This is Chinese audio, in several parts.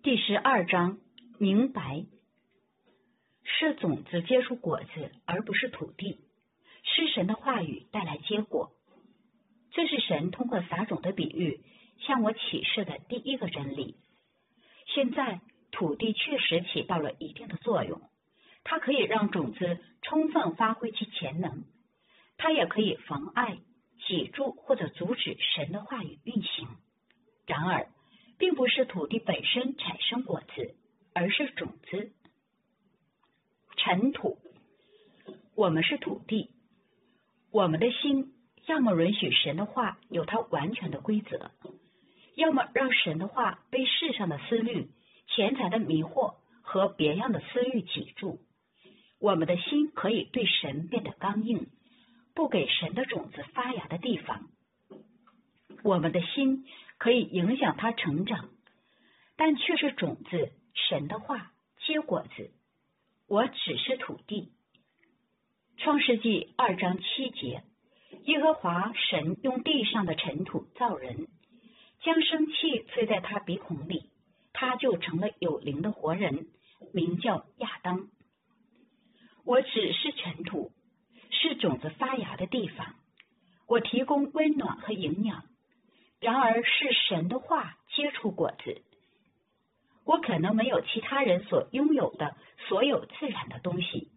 第12章，明白。是种子结出果子，而不是土地。是神的话语带来结果。这是神通过撒种的比喻向我启示的第一个真理。现在土地确实起到了一定的作用，它可以让种子充分发挥其潜能，它也可以妨碍、挤住或者阻止神的话语运行。然而并不是土地本身产生果子，而是种子。尘土，我们是土地，我们的心要么允许神的话有它完全的规则，要么让神的话被世上的思虑、钱财的迷惑和别样的思虑挤住。我们的心可以对神变得刚硬，不给神的种子发芽的地方。我们的心可以影响它成长，但却是种子，神的话结果子。我只是土地。创世纪2章7节，耶和华神用地上的尘土造人，将生气吹在他鼻孔里，他就成了有灵的活人，名叫亚当。我只是尘土，是种子发芽的地方，我提供温暖和营养，然而是神的话结出果子。我可能没有其他人所拥有的所有自然的东西，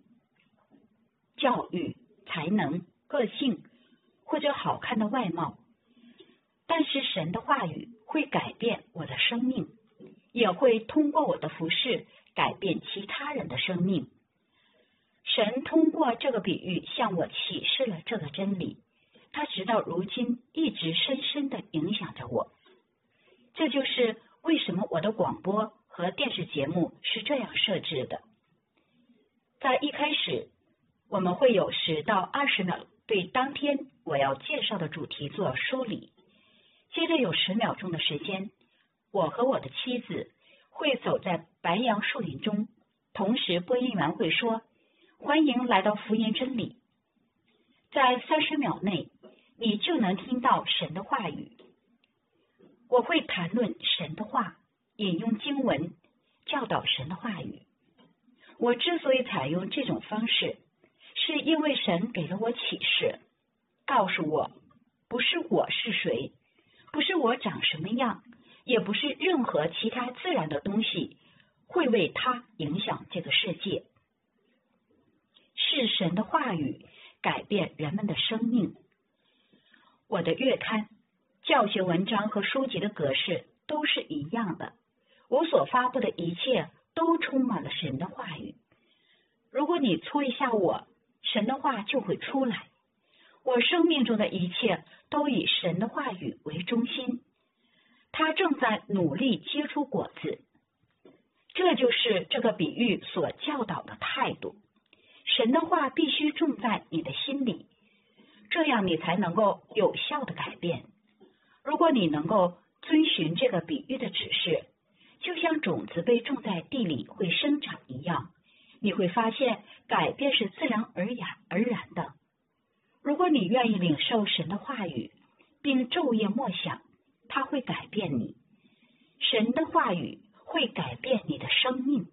教育、才能、个性或者好看的外貌，但是神的话语会改变我的生命，也会通过我的服事改变其他人的生命。神通过这个比喻向我启示了这个真理，它直到如今一直深深地影响着我。这就是为什么我的广播和电视节目是这样设置的。在一开始，我们会有10到20秒对当天我要介绍的主题做梳理，接着有10秒钟的时间，我和我的妻子会走在白杨树林中，同时播音员会说：欢迎来到福音真理。在30秒内，你就能听到神的话语。我会谈论神的话，引用经文，教导神的话语。我之所以采用这种方式，是因为神给了我启示，告诉我，不是我是谁，不是我长什么样，也不是任何其他自然的东西会为他影响这个世界。是神的话语改变人们的生命。我的月刊、教学文章和书籍的格式都是一样的，我所发布的一切都充满了神的话语。如果你戳一下我，神的话就会出来。我生命中的一切都以神的话语为中心，它正在努力结出果子。这就是这个比喻所教导的态度。神的话必须种在你的心里，这样你才能够有效的改变。如果你能够遵循这个比喻的指示，就像种子被种在地里会生长一样，你会发现改变是自然而然的。如果你愿意领受神的话语，并昼夜默想，它会改变你。神的话语会改变你的生命。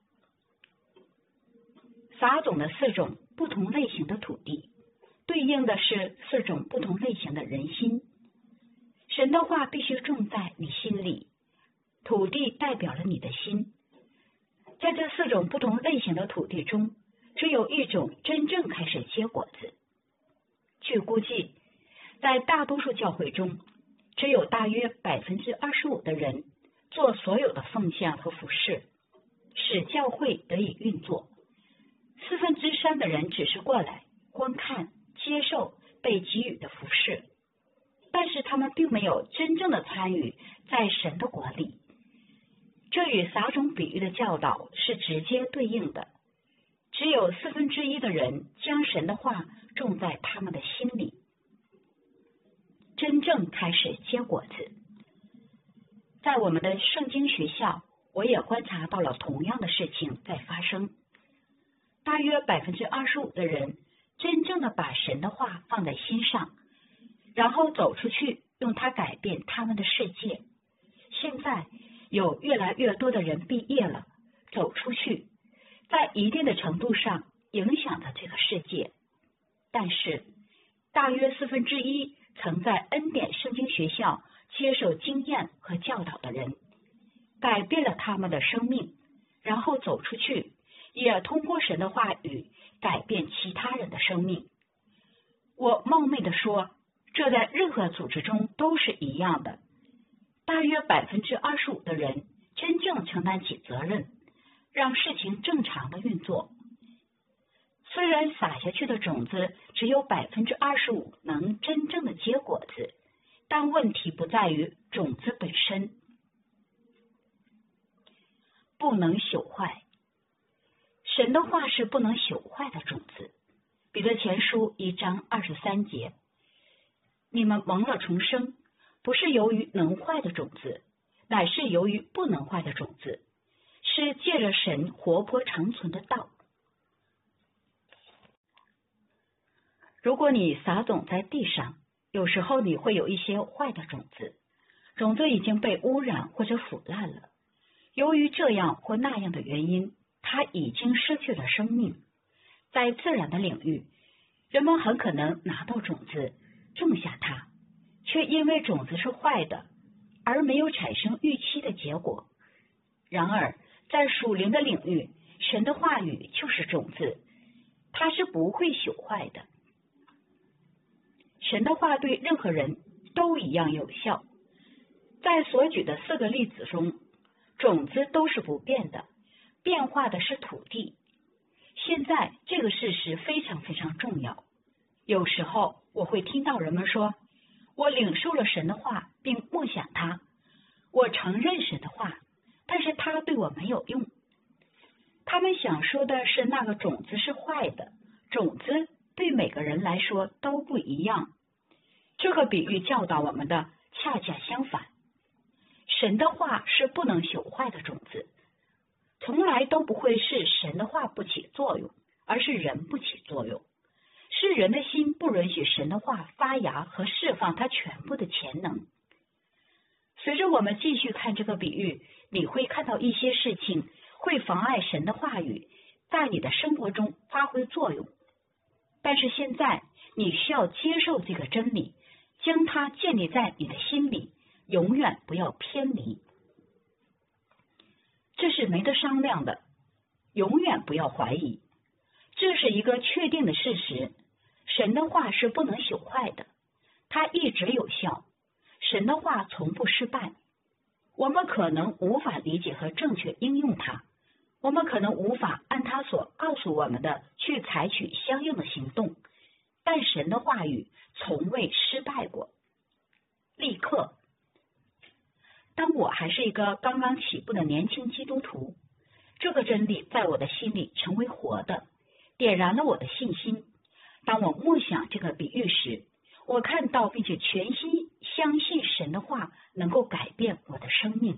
撒种的4种不同类型的土地，对应的是4种不同类型的人心。神的话必须种在你心里，土地代表了你的心。在这4种不同类型的土地中，只有一种真正开始结果子。据估计，在大多数教会中，只有大约25%的人做所有的奉献和服事，使教会得以运作。3/4的人只是过来观看、接受被给予的服事，但是他们并没有真正的参与在神的国里。这与撒种比喻的教导是直接对应的。只有1/4的人将神的话种在他们的心里，真正开始结果子。在我们的圣经学校，我也观察到了同样的事情在发生。大约25%的人真正的把神的话放在心上，然后走出去用它改变他们的世界。现在有越来越多的人毕业了，走出去，在一定的程度上影响着这个世界。但是，大约1/4曾在恩典圣经学校接受经验和教导的人，改变了他们的生命，然后走出去，也通过神的话语改变其他人的生命。我冒昧地说，这在任何组织中都是一样的。大约25%的人真正承担起责任，让事情正常的运作。虽然撒下去的种子只有25%能真正的结果子，但问题不在于种子本身。不能朽坏，神的话是不能朽坏的种子。彼得前书1章23节，你们蒙了重生，不是由于能坏的种子，乃是由于不能坏的种子，是借着神活泼长存的道。如果你撒种在地上，有时候你会有一些坏的种子，种子已经被污染或者腐烂了，由于这样或那样的原因，它已经失去了生命。在自然的领域，人们很可能拿到种子，种下它，却因为种子是坏的，而没有产生预期的结果。然而，在属灵的领域，神的话语就是种子，它是不会朽坏的。神的话对任何人都一样有效。在所举的4个例子中，种子都是不变的，变化的是土地。现在这个事实非常非常重要。有时候我会听到人们说，我领受了神的话并默想它，我承认神的话，但是它对我没有用。他们想说的是那个种子是坏的，种子对每个人来说都不一样。这个比喻教导我们的恰恰相反。神的话是不能朽坏的种子，从来都不会是神的话不起作用，而是人不起作用，是人的心不允许神的话发芽和释放它全部的潜能。随着我们继续看这个比喻，你会看到一些事情会妨碍神的话语在你的生活中发挥作用。但是现在你需要接受这个真理，将它建立在你的心里，永远不要偏离。这是没得商量的，永远不要怀疑。这是一个确定的事实，神的话是不能朽坏的，它一直有效，神的话从不失败。我们可能无法理解和正确应用它，我们可能无法按它所告诉我们的去采取相应的行动，但神的话语从未失败过。立刻，当我还是一个刚刚起步的年轻基督徒，这个真理在我的心里成为活的，点燃了我的信心。当我默想这个比喻时，我看到并且全心相信神的话能够改变我的生命。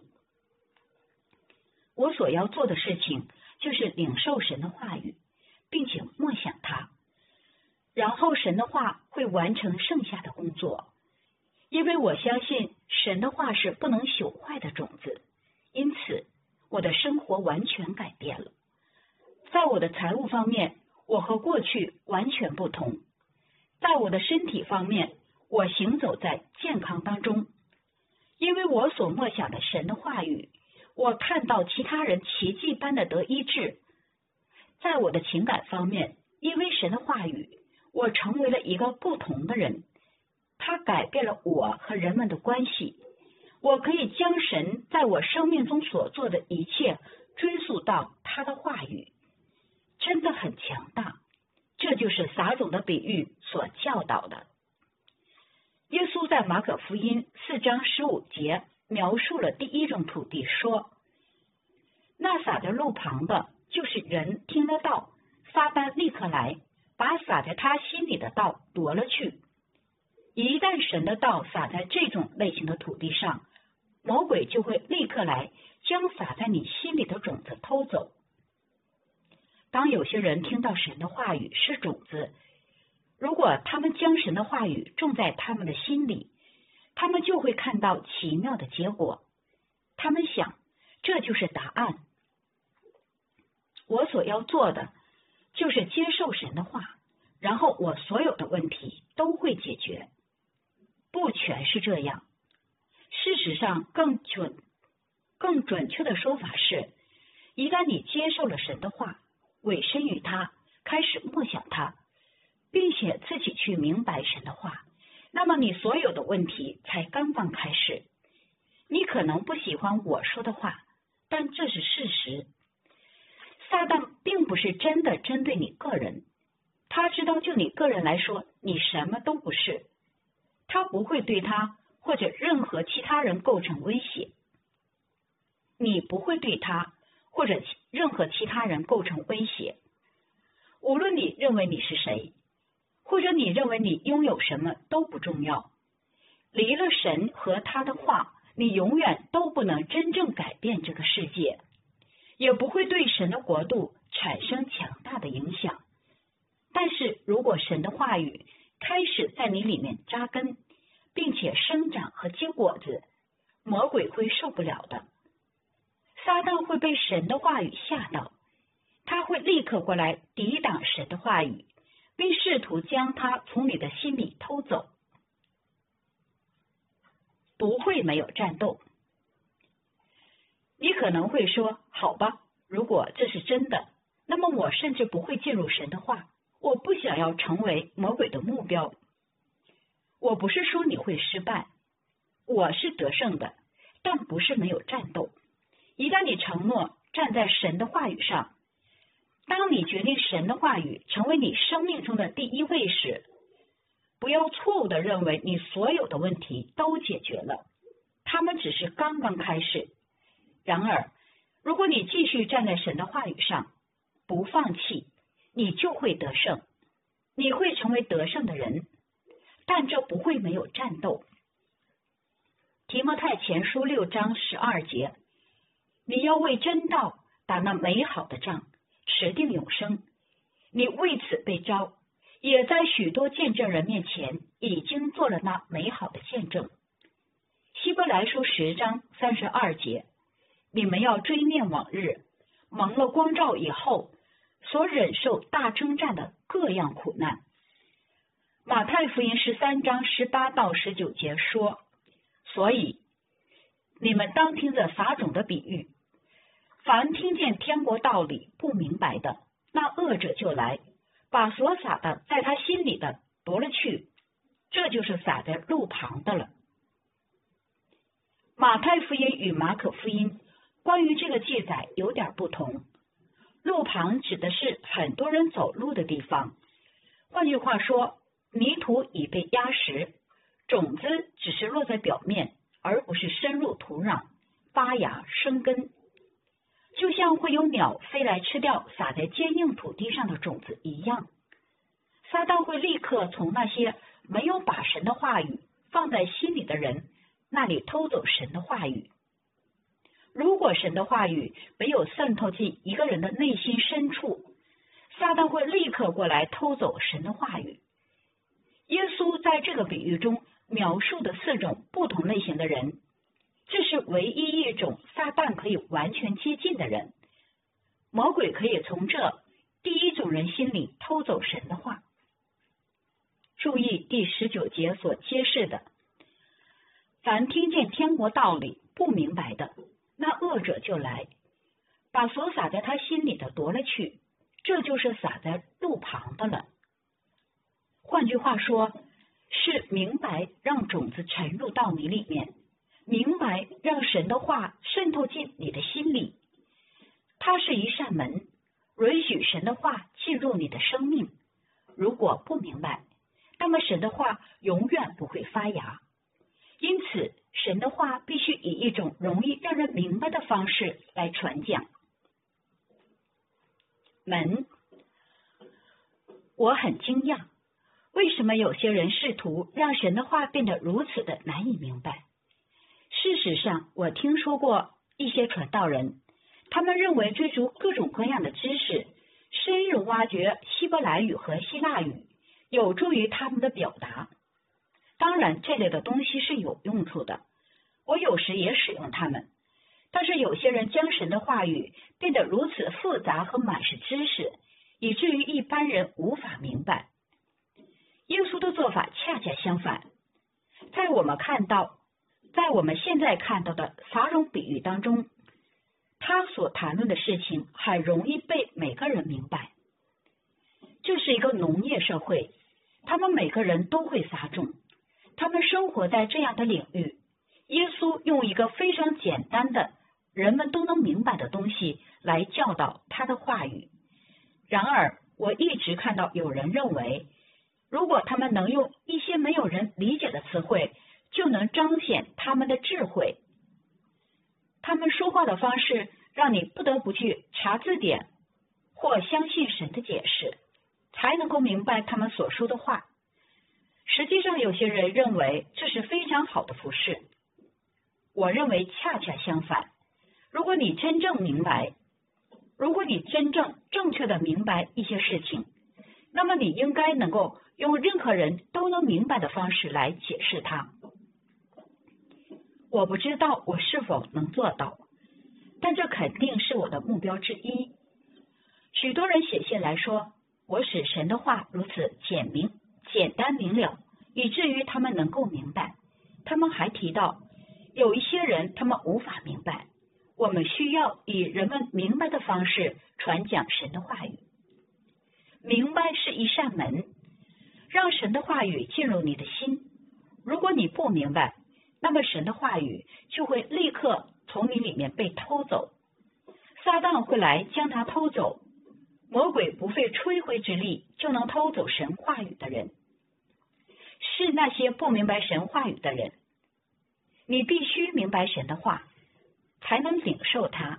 我所要做的事情就是领受神的话语，并且默想它，然后神的话会完成剩下的工作。因为我相信神的话是不能朽坏的种子，因此我的生活完全改变了。在我的财务方面，我和过去完全不同。在我的身体方面，我行走在健康当中。因为我所默想的神的话语，我看到其他人奇迹般的得医治。在我的情感方面，因为神的话语，我成为了一个不同的人。它改变了我和人们的关系。我可以将神在我生命中所做的一切追溯到他的话语，真的很强大。这就是撒种的比喻所教导的。耶稣在马可福音4章15节描述了第一种土地，说：那撒在路旁的，就是人听得到，撒旦立刻来，把撒在他心里的道夺了去。一旦神的道撒在这种类型的土地上，魔鬼就会立刻来将撒在你心里的种子偷走。当有些人听到神的话语是种子，如果他们将神的话语种在他们的心里，他们就会看到奇妙的结果。他们想， 这就是答案。我所要做的就是接受神的话，然后我所有的问题都会解决。不全是这样，事实上更准确的说法是，一旦你接受了神的话，委身于他，开始默想他，并且自己去明白神的话，那么你所有的问题才刚刚开始。你可能不喜欢我说的话，但这是事实。撒旦并不是真的针对你个人，他知道就你个人来说，你什么都不是，他不会对他或者任何其他人构成威胁。你不会对他或者任何其他人构成威胁。无论你认为你是谁，或者你认为你拥有什么都不重要。离了神和他的话，你永远都不能真正改变这个世界，也不会对神的国度产生强大的影响。但是如果神的话语开始在你里面扎根，并且生长和结果子，魔鬼会受不了的。撒旦会被神的话语吓到，他会立刻过来抵挡神的话语，并试图将它从你的心里偷走。不会没有战斗。你可能会说，好吧，如果这是真的，那么我甚至不会进入神的话，我不想要成为魔鬼的目标。我不是说你会失败，我是得胜的，但不是没有战斗。一旦你承诺站在神的话语上，当你决定神的话语成为你生命中的第一位时，不要错误的认为你所有的问题都解决了，他们只是刚刚开始。然而，如果你继续站在神的话语上，不放弃，你就会得胜，你会成为得胜的人，但这不会没有战斗。提摩太前书6章12节，你要为真道打那美好的仗，持定永生。你为此被召，也在许多见证人面前已经做了那美好的见证。希伯来书10章32节，你们要追念往日，蒙了光照以后，所忍受大征战的各样苦难。马太福音13章18到19节说，所以你们当听着撒种的比喻，凡听见天国道理不明白的，那恶者就来，把所撒的在他心里的夺了去，这就是撒在路旁的了。马太福音与马可福音关于这个记载有点不同，路旁指的是很多人走路的地方，换句话说，泥土已被压实，种子只是落在表面，而不是深入土壤发芽生根，就像会有鸟飞来吃掉撒在坚硬土地上的种子一样。撒旦会立刻从那些没有把神的话语放在心里的人那里偷走神的话语。如果神的话语没有渗透进一个人的内心深处，撒旦会立刻过来偷走神的话语。耶稣在这个比喻中描述的4种不同类型的人，这是唯一一种撒旦可以完全接近的人。魔鬼可以从这第一种人心里偷走神的话。注意第19节所揭示的，凡听见天国道理不明白的，那恶者就来，把所撒在他心里的夺了去，这就是撒在路旁的了。换句话说，是明白让种子沉入到你里面，明白让神的话渗透进你的心里。它是一扇门，允许神的话进入你的生命。如果不明白，那么神的话永远不会发芽。因此，神的话必须以一种容易让人明白的方式来传讲。门，我很惊讶，为什么有些人试图让神的话变得如此的难以明白？事实上，我听说过一些传道人，他们认为追逐各种各样的知识，深入挖掘希伯来语和希腊语，有助于他们的表达。当然，这类的东西是有用处的，我有时也使用它们， 但是有些人将神的话语变得如此复杂和满是知识，以至于一般人无法明白。耶稣的做法恰恰相反，在我们现在看到的撒种比喻当中，他所谈论的事情很容易被每个人明白。这是一个农业社会，他们每个人都会撒种，他们生活在这样的领域。耶稣用一个非常简单的人们都能明白的东西来教导他的话语。然而我一直看到有人认为，如果他们能用一些没有人理解的词汇，就能彰显他们的智慧。他们说话的方式让你不得不去查字典或相信神的解释，才能够明白他们所说的话。实际上有些人认为这是非常好的服事，我认为恰恰相反。如果你真正正确的明白一些事情，那么你应该能够用任何人都能明白的方式来解释它。我不知道我是否能做到，但这肯定是我的目标之一。许多人写信来说，我使神的话如此简单明了，以至于他们能够明白。他们还提到，有一些人他们无法明白，我们需要以人们明白的方式传讲神的话语。明白是一扇门，让神的话语进入你的心。如果你不明白，那么神的话语就会立刻从你里面被偷走，撒旦会来将它偷走。魔鬼不费吹灰之力就能偷走神话语的人，是那些不明白神话语的人。你必须明白神的话，才能领受它。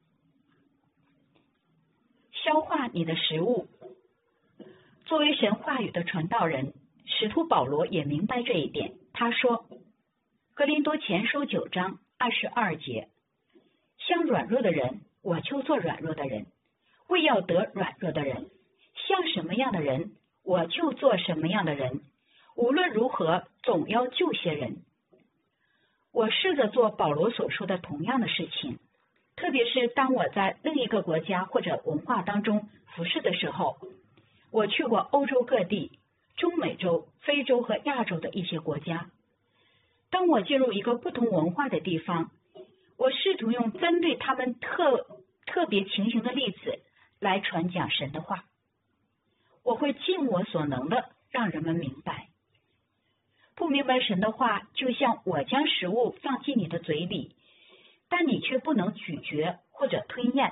消化你的食物。作为神话语的传道人，使徒保罗也明白这一点。他说，哥林多前书9章22节，像软弱的人，我就做软弱的人，为要得软弱的人；像什么样的人，我就做什么样的人。无论如何，总要救些人。我试着做保罗所说的同样的事情，特别是当我在另一个国家或者文化当中服侍的时候。我去过欧洲各地、中美洲、非洲和亚洲的一些国家。当我进入一个不同文化的地方，我试图用针对他们特别情形的例子来传讲神的话。我会尽我所能的让人们明白。不明白神的话，就像我将食物放进你的嘴里，但你却不能咀嚼或者吞咽。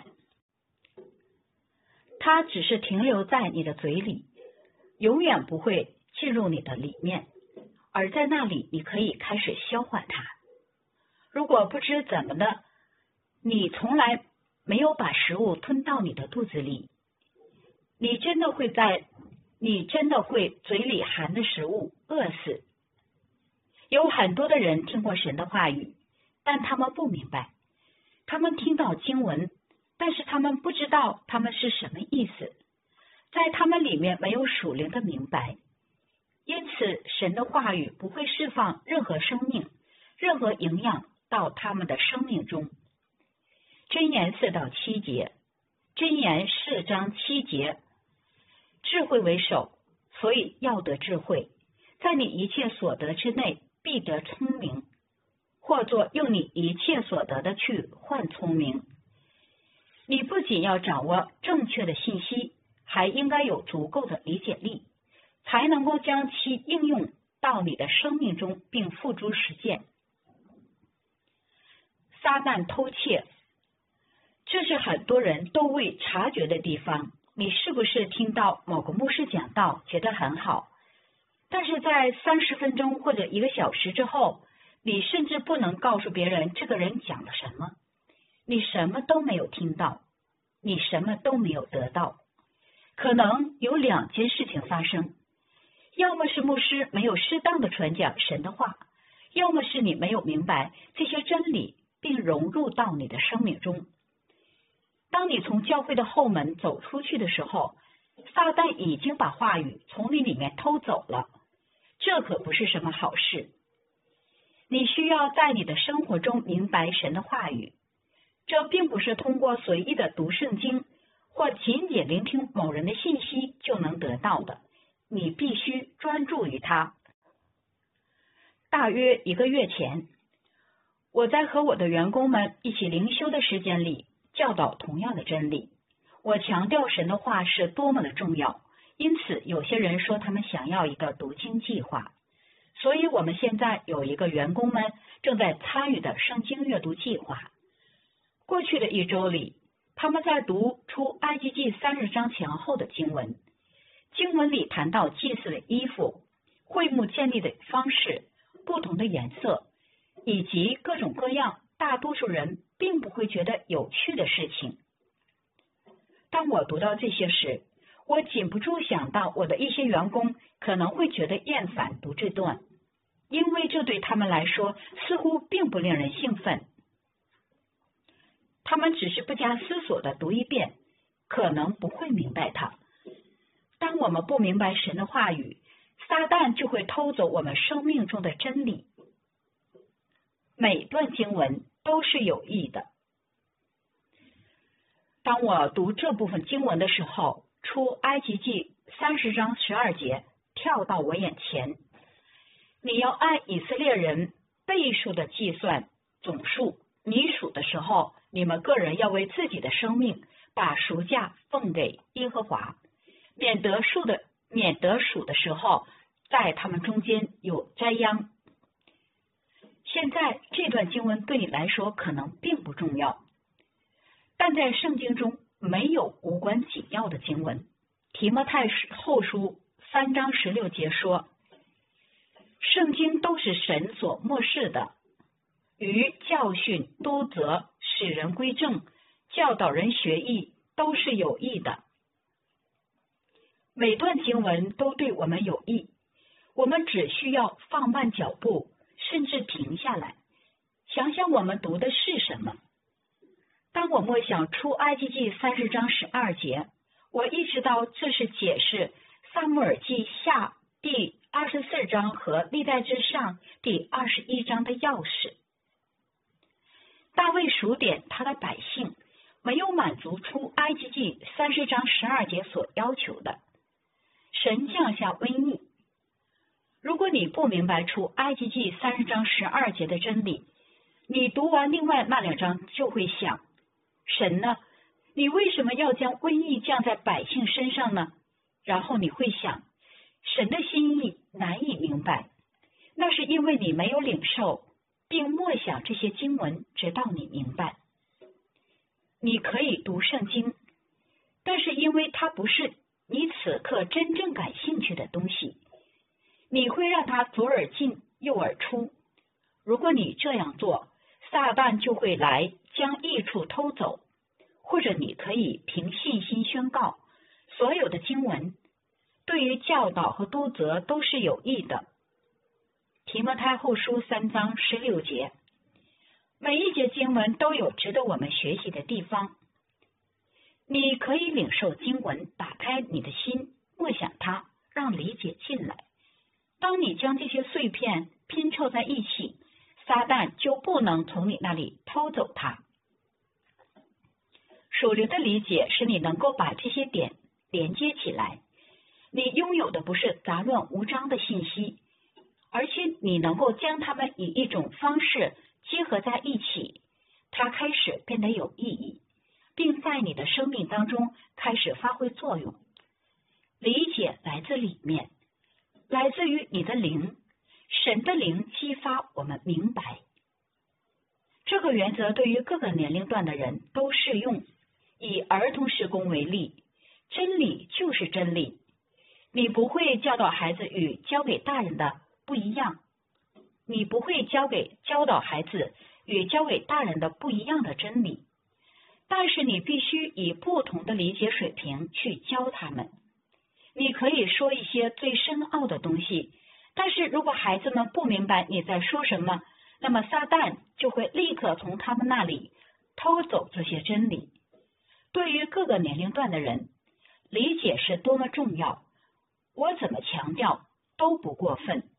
它只是停留在你的嘴里，永远不会进入你的里面，而在那里你可以开始消化它。如果不知怎么的，你从来没有把食物吞到你的肚子里，你真的会嘴里含的食物饿死。有很多的人听过神的话语，但他们不明白。他们听到经文，但是他们不知道他们是什么意思，在他们里面没有属灵的明白，因此神的话语不会释放任何生命、任何营养到他们的生命中。箴言4到7节，箴言4章7节，智慧为首，所以要得智慧，在你一切所得之内必得聪明，或作用你一切所得的去换聪明。你不仅要掌握正确的信息，还应该有足够的理解力，才能够将其应用到你的生命中并付诸实践。撒旦偷窃，这是很多人都未察觉的地方。你是不是听到某个牧师讲道觉得很好，但是在30分钟或者1个小时之后，你甚至不能告诉别人这个人讲了什么，你什么都没有听到，你什么都没有得到。可能有2件事情发生，要么是牧师没有适当的传讲神的话，要么是你没有明白这些真理并融入到你的生命中。当你从教会的后门走出去的时候，撒旦已经把话语从你里面偷走了，这可不是什么好事。你需要在你的生活中明白神的话语， 不是通过随意的读圣经或仅仅聆听某人的信息就能得到的，你必须专注于它。大约1个月前，我在和我的员工们一起灵修的时间里教导同样的真理。我强调神的话是多么的重要，因此有些人说他们想要一个读经计划。所以我们现在有一个员工们正在参与的圣经阅读计划。过去的1周里，他们在读出埃及记30章前后的经文。经文里谈到祭祀的衣服、会幕建立的方式、不同的颜色，以及各种各样大多数人并不会觉得有趣的事情。当我读到这些时，我禁不住想到我的一些员工可能会觉得厌烦读这段，因为这对他们来说似乎并不令人兴奋。他们只是不加思索地读一遍，可能不会明白它。当我们不明白神的话语，撒旦就会偷走我们生命中的真理。每段经文都是有益的。当我读这部分经文的时候，出埃及记30章12节跳到我眼前。你要按以色列人倍数的计算总数，你数的时候，你们个人要为自己的生命把赎价奉给耶和华，免得数的时候，在他们中间有灾殃。现在这段经文对你来说可能并不重要，但在圣经中没有无关紧要的经文。提摩太后书3章16节说，圣经都是神所默示的，于教训、督责、使人归正、教导人学义，都是有益的。每段经文都对我们有益，我们只需要放慢脚步，甚至停下来，想想我们读的是什么。当我默想出埃及记30章12节，我意识到这是解释撒母耳记下第24章和历代志上第21章的钥匙。大卫数点他的百姓，没有满足出埃及记30章12节所要求的。神降下瘟疫。如果你不明白出埃及记30章12节的真理，你读完另外那2章就会想，神呢？你为什么要将瘟疫降在百姓身上呢？然后你会想，神的心意难以明白，那是因为你没有领受并默想这些经文，直到你明白。你可以读圣经，但是因为它不是你此刻真正感兴趣的东西，你会让它左耳进右耳出。如果你这样做，撒旦就会来将益处偷走。或者你可以凭信心宣告，所有的经文对于教导和督责都是有益的。提摩太后书3章16节，每一节经文都有值得我们学习的地方。你可以领受经文，打开你的心，默想它，让理解进来。当你将这些碎片拼凑在一起，撒旦就不能从你那里偷走它。属灵的理解使你能够把这些点连接起来。你拥有的不是杂乱无章的信息，而且你能够将它们以一种方式结合在一起，它开始变得有意义，并在你的生命当中开始发挥作用。理解来自里面，来自于你的灵，神的灵激发我们明白。这个原则对于各个年龄段的人都适用。以儿童事工为例，真理就是真理。你不会教导孩子与教给大人的不一样，你不会教导孩子与教给大人的不一样的真理，但是你必须以不同的理解水平去教他们。你可以说一些最深奥的东西，但是如果孩子们不明白你在说什么，那么撒旦就会立刻从他们那里偷走这些真理。对于各个年龄段的人，理解是多么重要，我怎么强调都不过分。